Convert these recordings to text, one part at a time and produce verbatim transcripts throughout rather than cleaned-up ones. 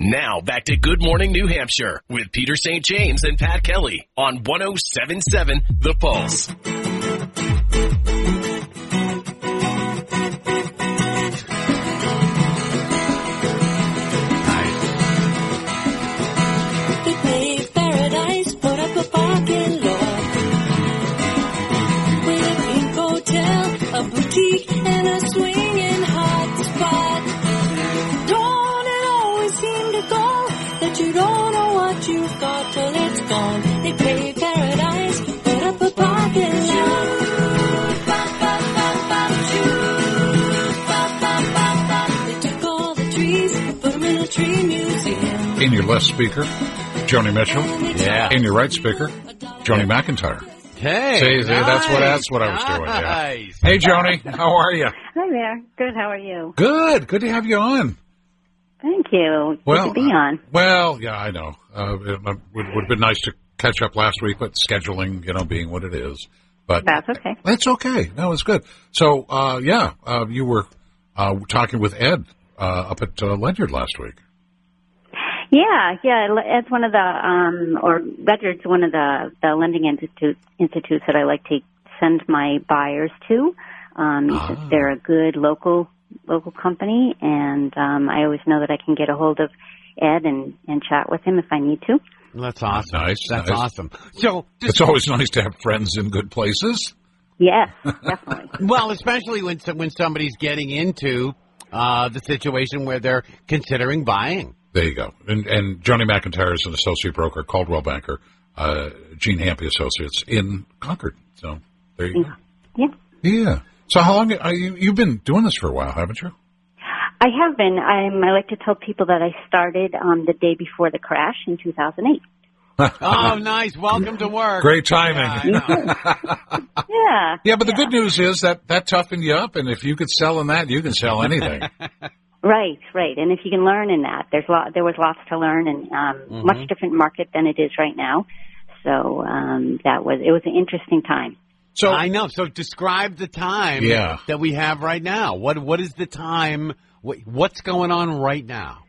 Now back to Good Morning New Hampshire with Peter Saint James and Pat Kelly on one oh seven point seven The Pulse. A boutique and a swinging hot spot. Don't it always seem to go that you don't know what you've got till it's gone? They pay paradise, put up a parking lot. They took all the trees, put them in a tree museum. In your left speaker, Joni Mitchell. Yeah. In your right speaker, Joni McIntyre. Hey, see, see, nice, that's what that's what I was doing. Yeah. nice. Hey, Joni, how are you? Hi there. Good. How are you? Good. Good to have you on. Thank you. Good Well, to be on. Well, yeah, I know. Uh, it would, would have been nice to catch up last week, but scheduling, you know, being what it is. But That's okay. That's okay. No, it's good. So, uh, yeah, uh, you were uh, talking with Ed uh, up at uh, Ledyard last week. Yeah, yeah. It's one of the, um, or Ledyard's one of the, the lending institute, institutes that I like to send my buyers to. Um, Ah. They're a good local local company, and um, I always know that I can get a hold of Ed and, and chat with him if I need to. That's awesome. Nice. That's nice. awesome. So, just, It's always nice to have friends in good places. Yes, definitely. well, especially when some- when somebody's getting into uh, the situation where they're considering buying. There you go. And, and Joni McIntyre is an associate broker, Caldwell Banker, uh, Gene Hampy Associates in Concord. So there you go. Yeah. Yeah. So how long are you, you've been doing this for a while, haven't you? I have been. I'm, I like to tell people that I started um, the day before the crash in two thousand eight. Oh, nice. Welcome to work. Great timing. Yeah, I know. Yeah. Yeah, but the good news is that that toughened you up, and if you could sell in that, you can sell anything. Right, right. And if you can learn in that, there's lot, there was lots to learn, and um, Mhm. much different market than it is right now. So um, that was it was an interesting time. So I know. So describe the time Yeah. that we have right now. What What is the time? What, what's going on right now?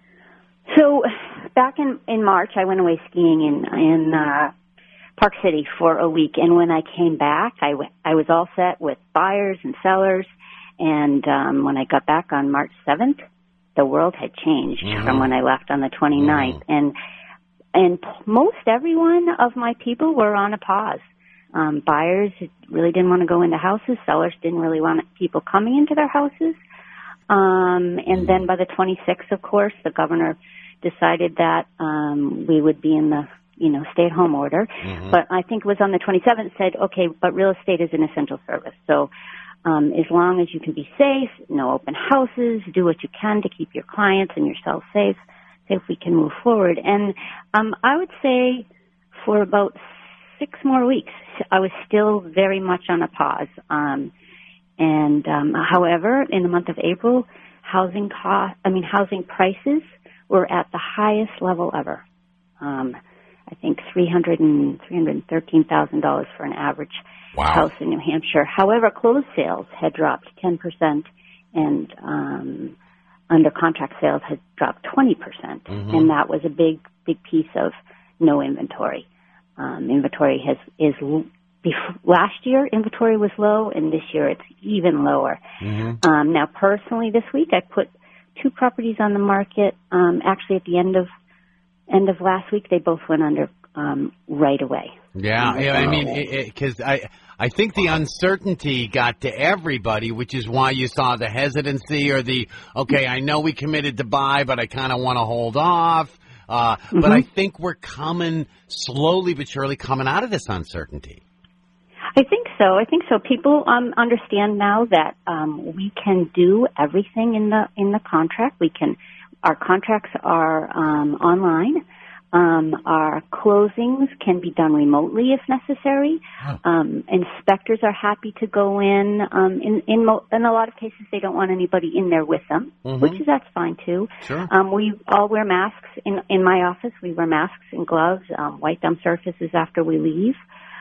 So back in, in March, I went away skiing in in uh, Park City for a week, and when I came back, I, w- I was all set with buyers and sellers. And um, when I got back on March seventh, the world had changed Mhm. from when I left on the twenty-ninth. And and p- most everyone of my people were on a pause. Um, buyers really didn't want to go into houses. Sellers didn't really want people coming into their houses. Um, and then by the twenty-sixth, of course, the governor decided that um, we would be in the you know stay-at-home order. Mhm. But I think it was on the twenty-seventh said, okay, but real estate is an essential service. So um, as long as you can be safe, no open houses, do what you can to keep your clients and yourself safe, see if we can move forward. And um, I would say for about six more weeks, I was still very much on a pause. Um, and um, however, in the month of April, housing cost, I mean, housing prices were at the highest level ever. Um, I think three hundred and three hundred thirteen thousand dollars for an average Wow. house in New Hampshire. However, closed sales had dropped ten percent, and um, under contract sales had dropped twenty percent, Mhm. and that was a big, big piece of no inventory. Um, inventory has is bef- last year inventory was low, and this year it's even lower. Mhm. Um, now, personally, this week I put two properties on the market. Um, actually, at the end of end of last week, they both went under um, right away. Yeah, yeah. I mean, because I, I think the uncertainty got to everybody, which is why you saw the hesitancy or the okay. I know we committed to buy, but I kind of want to hold off. Uh, Mm-hmm. But I think we're coming slowly but surely coming out of this uncertainty. I think so. I think so. People um, understand now that um, we can do everything in the in the contract. We can. Our contracts are um, online. Um, our closings can be done remotely if necessary. Um, inspectors are happy to go in. Um, in in, mo- in a lot of cases, they don't want anybody in there with them, Mhm. which is that's fine too. Sure. Um, we all wear masks in in my office. We wear masks and gloves, um, wipe down surfaces after we leave.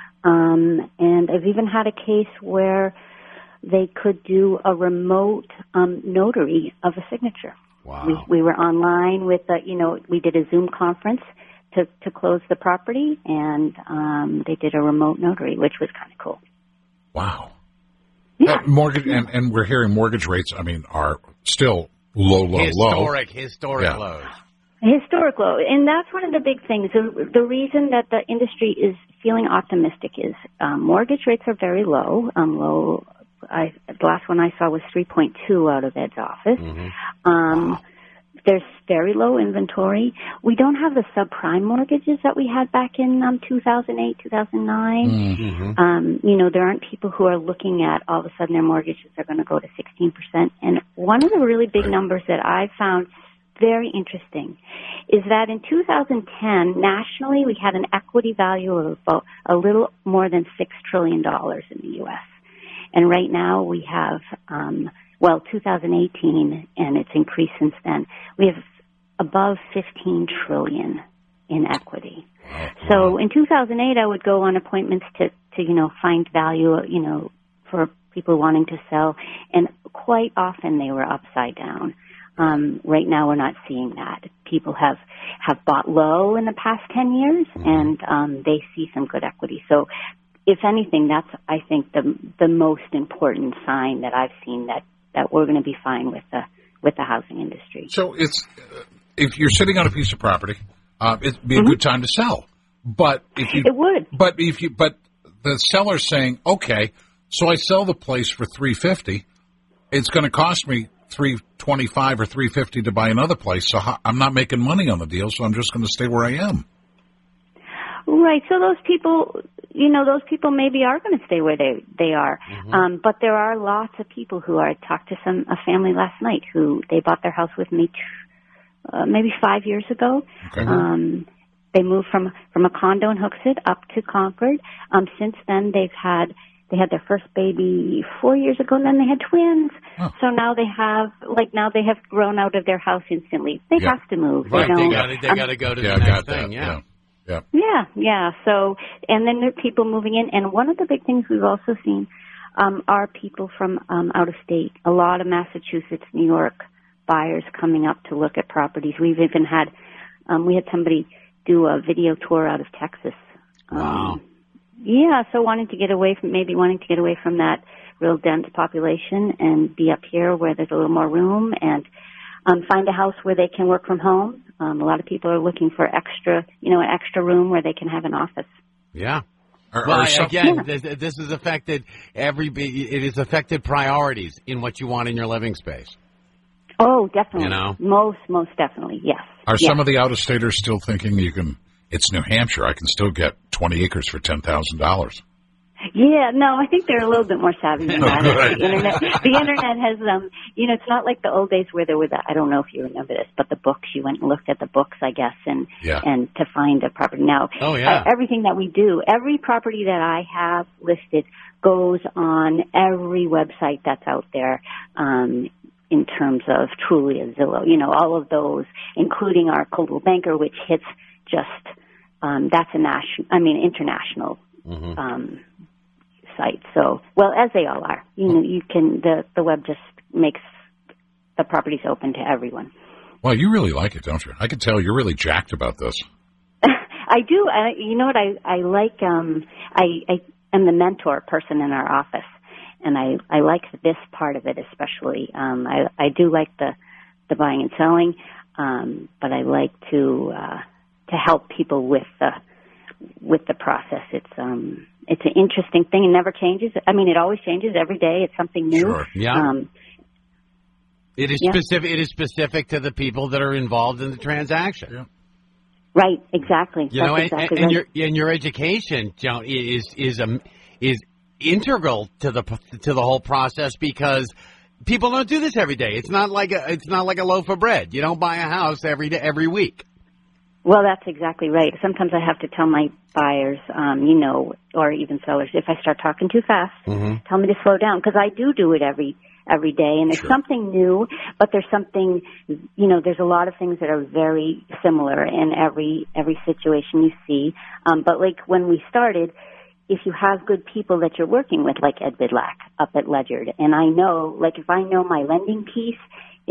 Um, and I've even had a case where they could do a remote um, notary of a signature. Wow. We, we were online with, the, you know, we did a Zoom conference to, to close the property, and um, they did a remote notary, which was kind of cool. Wow. Yeah. Uh, mortgage, and, and we're hearing mortgage rates, I mean, are still low, low, historic, low. Historic, yeah. lows. Historic low. And that's one of the big things. The, the reason that the industry is feeling optimistic is um, mortgage rates are very low. Um, low. I, the last one I saw was three point two out of Ed's office. Mm-hmm. Um, wow. There's very low inventory. We don't have the subprime mortgages that we had back in um, two thousand eight, two thousand nine. Mm-hmm. Um, you know, there aren't people who are looking at all of a sudden their mortgages are going to go to sixteen percent. And one of the really big right. numbers that I found very interesting is that in two thousand ten, nationally, we had an equity value of about a little more than six trillion dollars in the U S. And right now we have, um, well, two thousand eighteen, and it's increased since then, we have above fifteen trillion dollars in equity. Wow. So in two thousand eight, I would go on appointments to, to, you know, find value, you know, for people wanting to sell, and quite often they were upside down. Um, right now, we're not seeing that. People have, have bought low in the past ten years, mm-hmm. and um, they see some good equity. So, if anything, that's, I think, the the most important sign that I've seen that, that we're going to be fine with the with the housing industry. So, it's uh, if you're sitting on a piece of property, uh, it'd be a mm-hmm. good time to sell. But if you, it would. But if you, but the seller's saying, okay, so I sell the place for three fifty. It's going to cost me three twenty five or three fifty to buy another place. So I'm not making money on the deal. So I'm just going to stay where I am. Right. So those people, you know, those people maybe are going to stay where they they are. Mm-hmm. Um, but there are lots of people who are. I talked to some a family last night who they bought their house with me uh, maybe five years ago. Okay. Um, they moved from from a condo in Hooksett up to Concord. Um, since then, they've had they had their first baby four years ago, and then they had twins. Oh. So now they have like now they have grown out of their house instantly. They yeah. have to move. Right. You know? They got to they um, got to go to yeah, the next that. thing. Yeah. yeah. Yeah. Yeah, yeah. So, and then there are people moving in. And one of the big things we've also seen um, are people from um, out of state. A lot of Massachusetts, New York buyers coming up to look at properties. We've even had, um, we had somebody do a video tour out of Texas. Wow. Um, yeah, so wanting to get away from, maybe wanting to get away from that real dense population and be up here where there's a little more room and um, find a house where they can work from home. Um, a lot of people are looking for extra, you know, an extra room where they can have an office. Yeah. Or, well, or some, again, yeah. this, this has affected every. It has affected priorities in what you want in your living space. Oh, definitely. You know? Most, most definitely, yes. Are yes. some of the out-of-staters still thinking you can? It's New Hampshire. I can still get twenty acres for ten thousand dollars. Yeah, no, I think they're a little bit more savvy than that. Right. The internet, the internet has, um, you know, it's not like the old days where there were the, I don't know if you remember this, but the books, you went and looked at the books, I guess, and, yeah. and to find a property. Now, oh, yeah. uh, everything that we do, every property that I have listed goes on every website that's out there, um, in terms of Trulia, Zillow, you know, all of those, including our Coldwell Banker, which hits just, um, that's a national, I mean, international, mm-hmm. um, site. So, well, as they all are, you know, you can, the, the web just makes the properties open to everyone. Well, you really like it, don't you? I can tell you're really jacked about this. I do. I, you know what? I, I like, um, I, I am the mentor person in our office, and I, I like this part of it especially. Um, I, I do like the, the buying and selling, um, but I like to, uh, to help people with the, with the process. It's, um, It's an interesting thing. It never changes. I mean, it always changes every day. It's something new. Sure. Yeah. Um, it is yeah. specific. It is specific to the people that are involved in the transaction. Yeah. Right. Exactly. You That's know, and, exactly and right. your and your education, Joan, is is um, is integral to the to the whole process because people don't do this every day. It's not like a it's not like a loaf of bread. You don't buy a house every day every week. Well, that's exactly right. Sometimes I have to tell my buyers, um, you know, or even sellers, if I start talking too fast, mm-hmm. tell me to slow down because I do do it every every day, and there's Sure. something new, but there's something, you know, there's a lot of things that are very similar in every every situation you see. Um, but like when we started, if you have good people that you're working with, like Ed Bidlack up at Ledyard, and I know, like if I know my lending piece is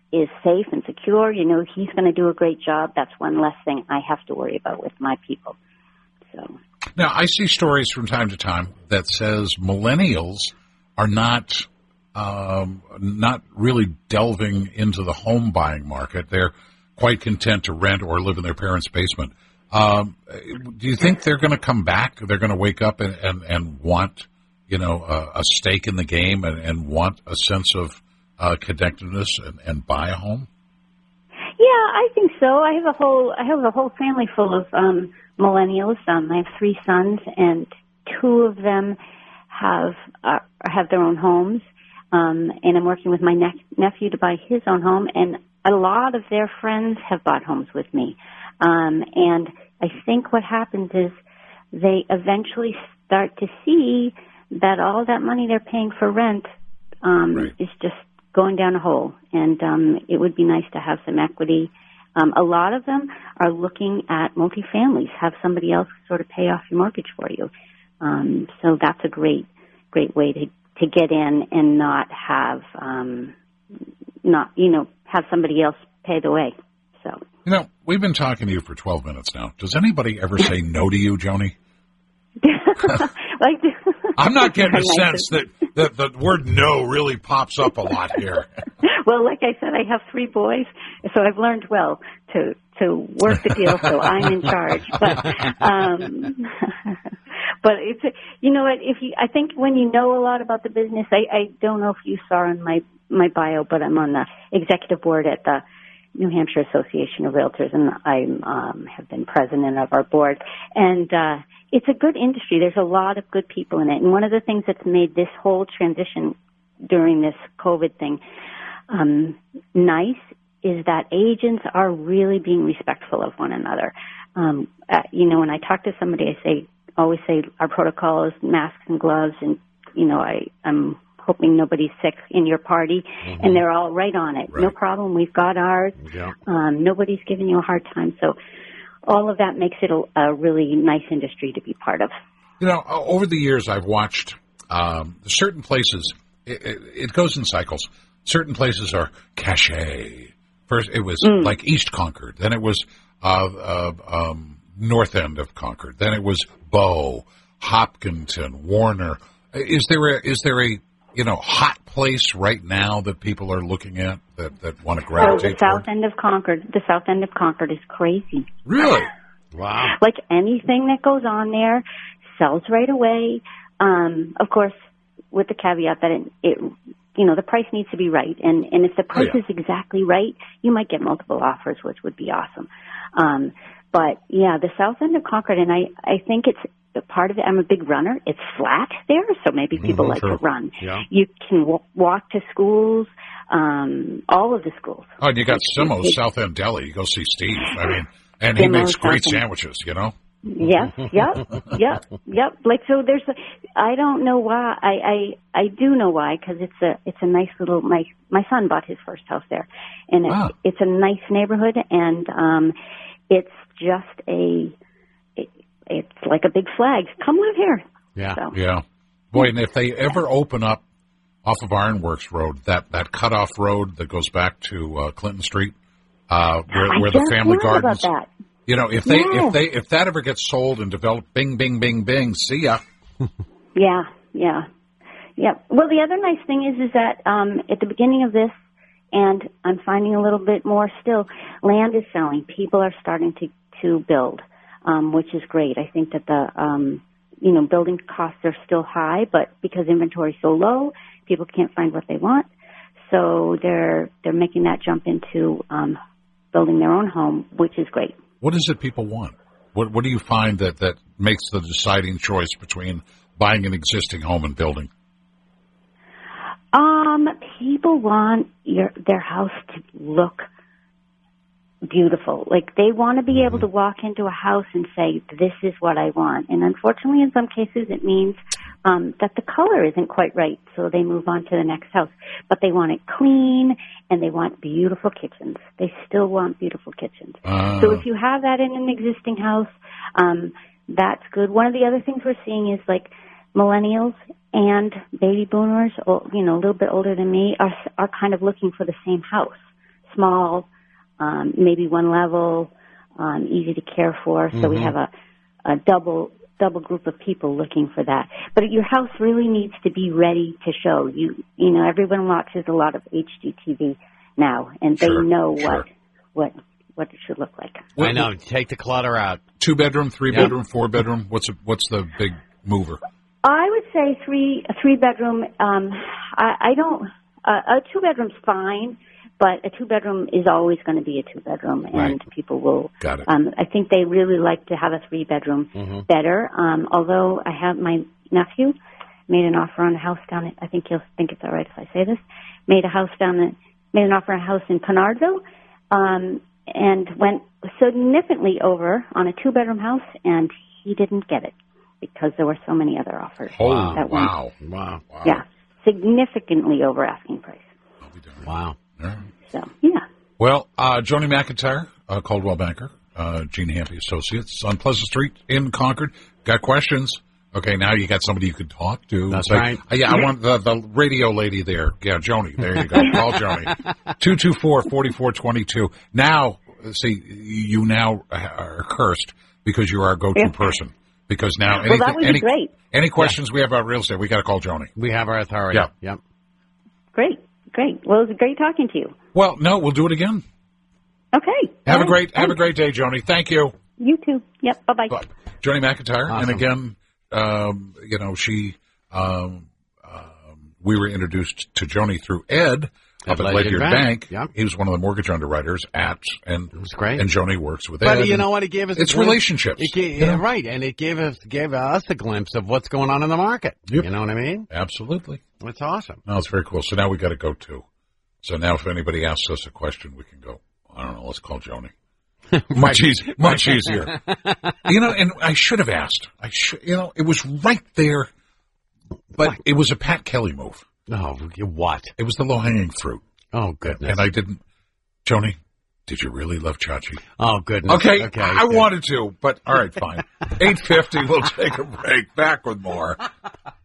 is safe and secure. You know, he's going to do a great job. That's one less thing I have to worry about with my people. So now I see stories from time to time that says millennials are not um, not really delving into the home buying market. They're quite content to rent or live in their parents' basement. Um, do you think they're going to come back? They're going to wake up and, and, and want, you know, a, a stake in the game and, and want a sense of uh, connectedness and, and buy a home? Yeah, I think so. I have a whole I have a whole family full of um, millennials. Um, I have three sons, and two of them have uh, have their own homes. Um, and I'm working with my ne- nephew to buy his own home, and a lot of their friends have bought homes with me. Um, and I think what happens is they eventually start to see that all that money they're paying for rent um, right. is just going down a hole. And um, it would be nice to have some equity. Um, a lot of them are looking at multifamilies, have somebody else sort of pay off your mortgage for you. Um, so that's a great, great way to, to get in and not have, um, not, you know, have somebody else pay the way. So. You know, we've been talking to you for twelve minutes now. Does anybody ever say no to you, Joni? like, I'm not getting a sense that, that the word no really pops up a lot here. Well, like I said, I have three boys, so I've learned well to to work the deal, so I'm in charge. But um, but it's you know what if you I think when you know a lot about the business, I, I don't know if you saw in my my bio, but I'm on the executive board at the New Hampshire Association of Realtors, and I um, have been president of our board. And uh, it's a good industry. There's a lot of good people in it. And one of the things that's made this whole transition during this COVID thing um, nice is that agents are really being respectful of one another. Um, uh, you know, when I talk to somebody, I say, always say our protocol is masks and gloves, and you know, I, I'm hoping nobody's sick in your party, mm-hmm. and they're all right on it. Right. No problem. We've got ours. Yeah. Um, nobody's giving you a hard time. So all of that makes it a, a really nice industry to be part of. You know, over the years, I've watched um, certain places. It, it, it goes in cycles. Certain places are cachet. First, it was mm. like East Concord. Then it was uh, uh, um, North End of Concord. Then it was Bow, Hopkinton, Warner. Is there a, is there a you know, hot place right now that people are looking at that, that want to gravitate oh, the south toward? end of Concord. The south end of Concord is crazy. Really? Wow. Like anything that goes on there sells right away. Um, of course, with the caveat that it, it, you know, the price needs to be right. And, and if the price oh, yeah. is exactly right, you might get multiple offers, which would be awesome. Um, but yeah, the south end of Concord, and I, I think it's, part of it, I'm a big runner. It's flat there, so maybe people mm-hmm, like true. to run. Yeah. You can w- walk to schools, um, all of the schools. Oh, and you got Simo's South End Deli. You go see Steve. I mean, and he Simo's makes great South sandwiches, you know? Yes, yep, yep, yep. Like, so there's a, I don't know why, I, I, I do know why, because it's a, it's a nice little, my, my son bought his first house there, and it's, wow. it's a nice neighborhood, and, um, it's just a, it's like a big flag. Come live here. Yeah. So. Yeah. Boy, and if they ever open up off of Ironworks Road, that, that cutoff road that goes back to uh, Clinton Street, uh, where, where the family gardens. About that. You know, if they yes. if they if that ever gets sold and developed, bing, bing, bing, bing, see ya. yeah, yeah, yeah. Well, the other nice thing is is that um, at the beginning of this, and I'm finding a little bit more still, land is selling. People are starting to to build. Um, which is great. I think that the, um, you know, building costs are still high, but because inventory is so low, people can't find what they want. So they're they're making that jump into um, building their own home, which is great. What is it people want? What What do you find that, that makes the deciding choice between buying an existing home and building? Um, people want your their house to look beautiful. Like, they want to be able to walk into a house and say, this is what I want. And unfortunately, in some cases, it means um, that the color isn't quite right, so they move on to the next house. But they want it clean, and they want beautiful kitchens. They still want beautiful kitchens. Uh. So if you have that in an existing house, um, that's good. One of the other things we're seeing is, like, millennials and baby boomers, or, you know, a little bit older than me, are are kind of looking for the same house. small, um, maybe one level, um, easy to care for. So mm-hmm. we have a, a double double group of people looking for that. But your house really needs to be ready to show. You you know, everyone watches a lot of H G T V now, and sure, they know sure. what what what it should look like. I know. Take the clutter out. Two bedroom, three yeah. bedroom, four bedroom. What's what's the big mover? I would say three a three bedroom. Um, I, I don't. Uh, a two bedroom's fine. But a two-bedroom is always going to be a two-bedroom, and right. people will. Got it. Um, I think they really like to have a three-bedroom mm-hmm. better. Um, although I have my nephew made an offer on a house down. At, I think he'll think it's all right if I say this. Made a house down. At, made an offer on a house in Pinardville, um, and went significantly over on a two-bedroom house, and he didn't get it because there were so many other offers. Oh, that wow. went, wow! Wow! Yeah, significantly over asking price. Wow. Yeah. So, yeah. Well, uh, Joni McIntyre, uh, Coldwell Banker, uh, Gene Hampy Associates on Pleasant Street in Concord. Got questions? Okay, now you got somebody you could talk to. That's like, right. Uh, yeah, I want the, the radio lady there. Yeah, Joni. There you go. Call Joni. two two four, four four two two. Now, see, you now are cursed because you're our go-to yeah. person. Because now, anything, well, that would any, be great. Any questions yeah. we have about real estate, we got to call Joni. We have our authority. Yeah. Yep. Great. Great. Well, it was great talking to you. Well, no, we'll do it again. Okay. Have All a great right. have a great day, Joni. Thank you. You too. Yep. Bye-bye. Bye. Joni McIntyre. Awesome. And again, um, you know, she, um, um, we were introduced to Joni through Ed up at Ledyard Bank. Bank. Yep. He was one of the mortgage underwriters at, and it was great. And Joni works with but Ed. But you know what? It gave us it's glimpse, relationships. It gave, you know? yeah, right, and it gave us gave us a glimpse of what's going on in the market. Yep. You know what I mean? Absolutely. It's awesome. No, it's very cool. So now we got to go to. So now, if anybody asks us a question, we can go. I don't know. Let's call Joni. much easier. Much easier. You know, and I should have asked. I should. You know, it was right there, but what? It was a Pat Kelly move. No, what? It was the low hanging fruit. Oh goodness! And I didn't. Joni, did you really love Chachi? Oh goodness! Okay, okay I good. wanted to, but all right, fine. Eight fifty. We'll take a break. Back with more.